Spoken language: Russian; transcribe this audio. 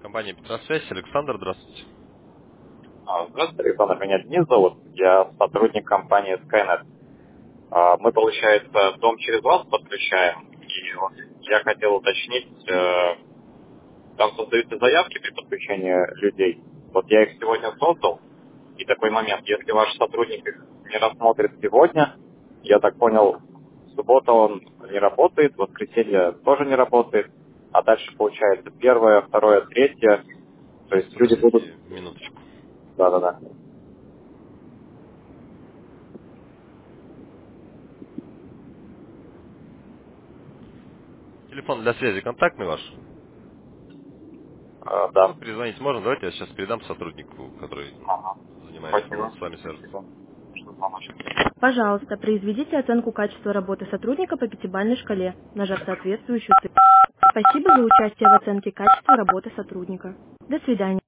Компания Петросвязь. Александр, здравствуйте. Здравствуйте, Александр. Меня Денис зовут. Я сотрудник компании Skynet. Мы, получается, дом через вас подключаем. И вот я хотел уточнить, там создаются заявки при подключении людей. Вот я их сегодня создал. И такой момент, если ваш сотрудник их не рассмотрит сегодня, я так понял, в субботу он не работает, в воскресенье тоже не работает. А дальше получается первое, второе, третье. То есть люди будут... Подождите минуточку. Да-да-да. Телефон для связи контактный ваш? Да. Ну, перезвонить можно. Давайте я сейчас передам сотруднику, который Ага. занимается Спасибо. с вами связываться. Спасибо. Что помочь? Пожалуйста, произведите оценку качества работы сотрудника по пятибалльной шкале, нажав соответствующую цифру. Спасибо за участие в оценке качества работы сотрудника. До свидания.